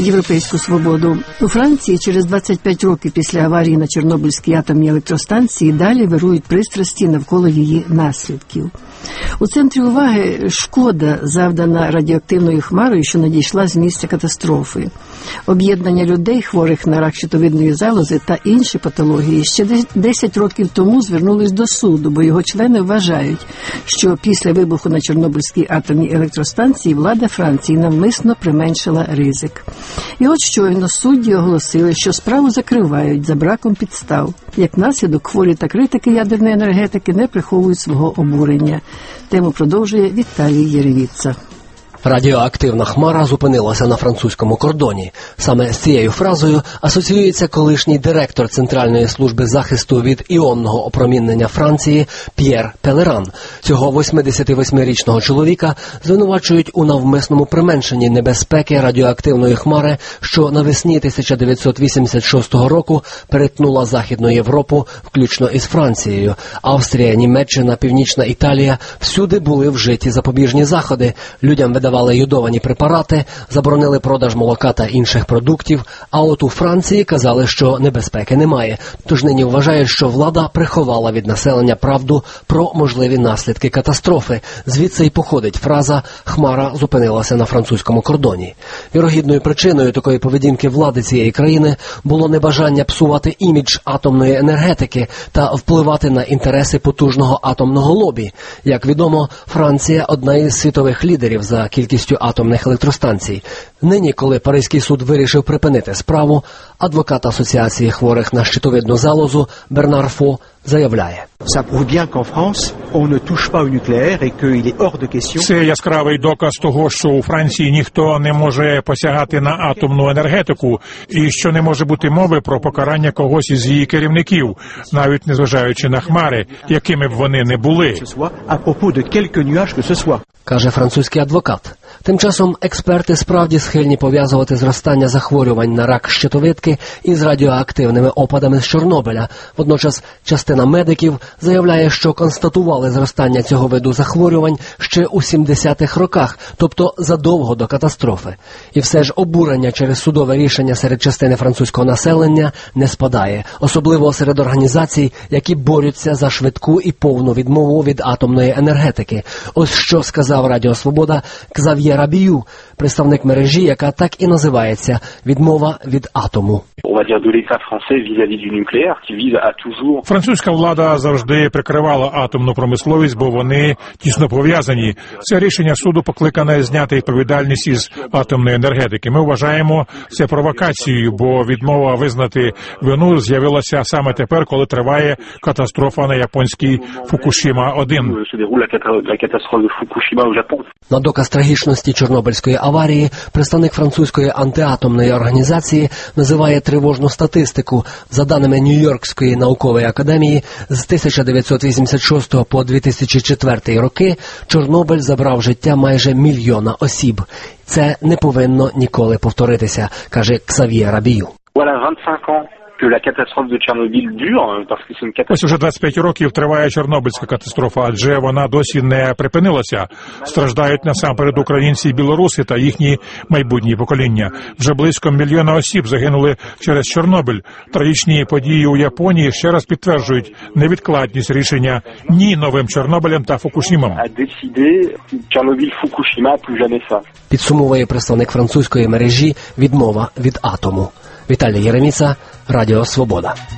Європейську свободу. У Франції через 25 років після аварії на Чорнобильській атомній електростанції далі вирують пристрасті навколо її наслідків. У центрі уваги шкода, завдана радіоактивною хмарою, що надійшла з місця катастрофи. Об'єднання людей, хворих на рак щитовидної залози та інші патології, ще 10 років тому звернулись до суду, бо його члени вважають, що після вибуху на Чорнобильській атомній електростанції влада Франції навмисно применшила ризик. І от щойно судді оголосили, що справу закривають за браком підстав. Як наслідок, хворі та критики ядерної енергетики не приховують свого обурення. Тему продовжує Віталій Єревіца. Радіоактивна хмара зупинилася на французькому кордоні. Саме з цією фразою асоціюється колишній директор Центральної служби захисту від іонного опромінення Франції П'єр Пелеран. Цього 88-річного чоловіка звинувачують у навмисному применшенні небезпеки радіоактивної хмари, що навесні 1986 року перетнула Західну Європу, включно із Францією. Австрія, Німеччина, Північна Італія – всюди були вжиті запобіжні заходи. Людям видавали йодовані препарати, заборонили продаж молока та інших продуктів, а от у Франції казали, що небезпеки немає. Тож нині вважають, що влада приховала від населення правду про можливі наслідки катастрофи. Звідси й походить фраза «хмара зупинилася на французькому кордоні». Вірогідною причиною такої поведінки влади цієї країни було небажання псувати імідж атомної енергетики та впливати на інтереси потужного атомного лобі. Як відомо, Франція – одна із світових лідерів за кількістю атомних електростанцій. Нині, коли Паризький суд вирішив припинити справу, адвокат Асоціації хворих на щитовидну залозу Бернар Фо заявляє. Це яскравий доказ того, що у Франції ніхто не може посягати на атомну енергетику і що не може бути мови про покарання когось із її керівників, навіть незважаючи на хмари, якими б вони не були. Каже французький адвокат. Тим часом експерти справді схильні пов'язувати зростання захворювань на рак щитовидки із радіоактивними опадами з Чорнобиля. Водночас частина медиків заявляє, що констатували зростання цього виду захворювань ще у 70-х роках, тобто задовго до катастрофи. І все ж обурення через судове рішення серед частини французького населення не спадає, особливо серед організацій, які борються за швидку і повну відмову від атомної енергетики. Ось що сказав Радіо Свобода Ксав'є Рабію, представник мережі, яка так і називається «Відмова від атому». Французька влада завжди прикривала атомну промисловість, бо вони тісно пов'язані. Це рішення суду покликане зняти відповідальність із атомної енергетики. Ми вважаємо це провокацією, бо відмова визнати вину з'явилася саме тепер, коли триває катастрофа на японській Фукушіма-1. На доказ трагічності Чорнобильської аварії представник французької антиатомної організації називає тривожну статистику. За даними Нью-Йоркської наукової академії, з 1986 по 2004 роки Чорнобиль забрав життя майже 1 мільйона осіб. Це не повинно ніколи повторитися, каже Ксав'є Рабію. Ось уже 25 років триває Чорнобильська катастрофа, адже вона досі не припинилася. Страждають насамперед українці і білоруси та їхні майбутні покоління. Вже близько 1 мільйона осіб загинули через Чорнобиль. Трагічні події у Японії ще раз підтверджують невідкладність рішення ні новим Чорнобилем та Фукушімом. Підсумовує представник французької мережі «Відмова від атому». Віталій Єревіца, Радіо Свобода.